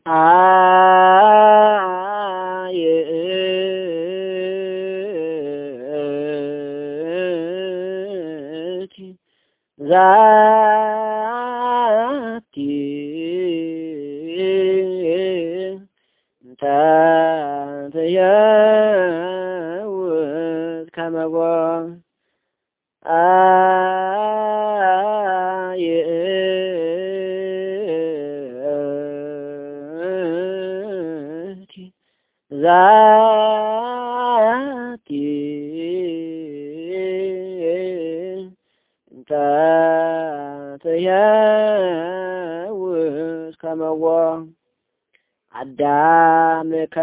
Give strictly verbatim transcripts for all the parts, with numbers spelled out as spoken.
አየእቲ ዛቲ እንተ ትየውት ከመቦ አየእቲ ዛቲ እንተ ትየውት ከመቦ አዳምከ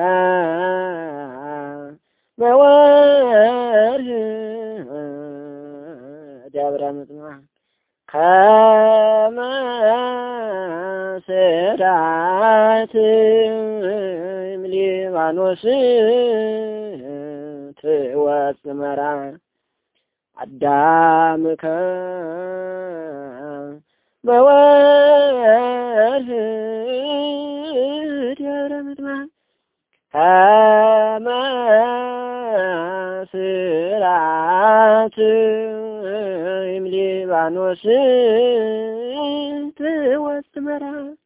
በወርህ ደብረ ምጥማቅ ከመ ስራት ሊባኖስ ትወጽእ መራ አዳምከ በወርህ ደብረ ምጥማቅ ከመ ስራት ሊባኖስ ትወጽእ መራ